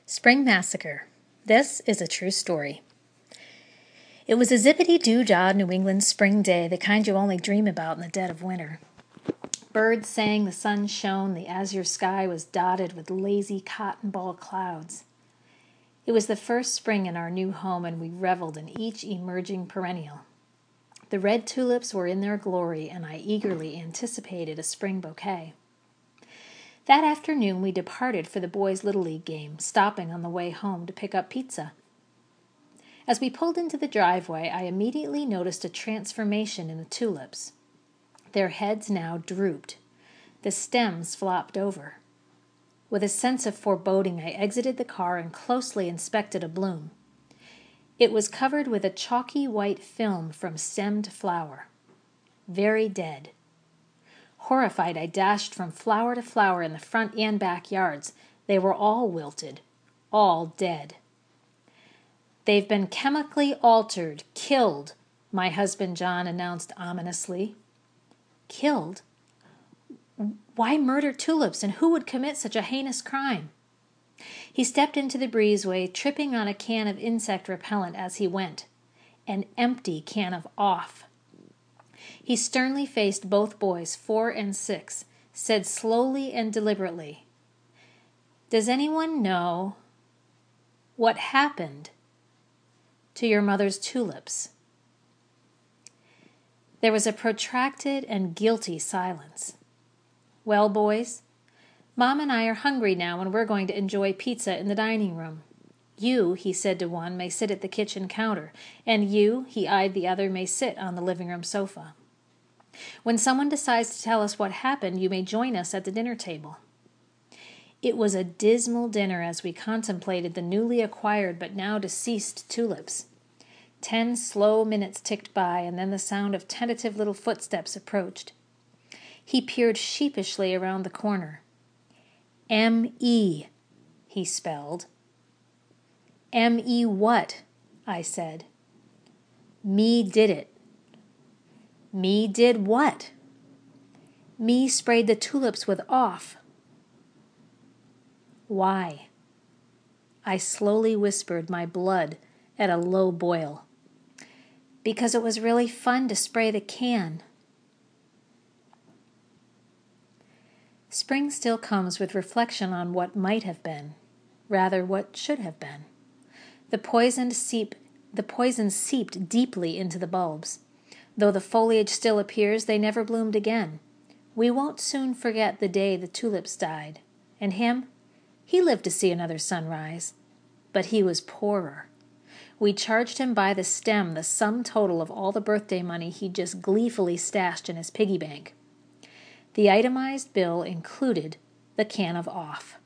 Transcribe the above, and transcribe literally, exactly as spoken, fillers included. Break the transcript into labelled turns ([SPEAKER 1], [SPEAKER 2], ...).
[SPEAKER 1] Spring Massacre. This is a true story. It was a zippity-doo-dah New England spring day, the kind you only dream about in the dead of winter. Birds sang, the sun shone, the azure sky was dotted with lazy cotton ball clouds. It was the first spring in our new home, and we reveled in each emerging perennial. The red tulips were in their glory, and I eagerly anticipated a spring bouquet. That afternoon we departed for the boys' Little League game, stopping on the way home to pick up pizza. As we pulled into the driveway, I immediately noticed a transformation in the tulips. Their heads now drooped. The stems flopped over. With a sense of foreboding, I exited the car and closely inspected a bloom. It was covered with a chalky white film from stemmed flower. Very dead. Horrified, I dashed from flower to flower in the front and back yards. They were all wilted, all dead. "They've been chemically altered, killed," my husband John announced ominously. Killed? Why murder tulips, and who would commit such a heinous crime? He stepped into the breezeway, tripping on a can of insect repellent as he went. An empty can of off. He sternly faced both boys, four and six, said slowly and deliberately, "Does anyone know what happened to your mother's tulips?" There was a protracted and guilty silence. "Well, boys, Mom and I are hungry now, and we're going to enjoy pizza in the dining room. You," he said to one, "may sit at the kitchen counter, and you," he eyed the other, "may sit on the living room sofa. When someone decides to tell us what happened, you may join us at the dinner table." It was a dismal dinner as we contemplated the newly acquired but now deceased tulips. Ten slow minutes ticked by, and then the sound of tentative little footsteps approached. He peered sheepishly around the corner. M E, he spelled. M E what? I said. Me did it. Me did what? Me sprayed the tulips with off. Why? I slowly whispered, my blood at a low boil. Because it was really fun to spray the can. Spring still comes with reflection on what might have been, rather what should have been. The poison seep, the poison seeped deeply into the bulbs. Though the foliage still appears, they never bloomed again. We won't soon forget the day the tulips died. And him? He lived to see another sunrise. But he was poorer. We charged him by the stem the sum total of all the birthday money he'd just gleefully stashed in his piggy bank. The itemized bill included the can of off.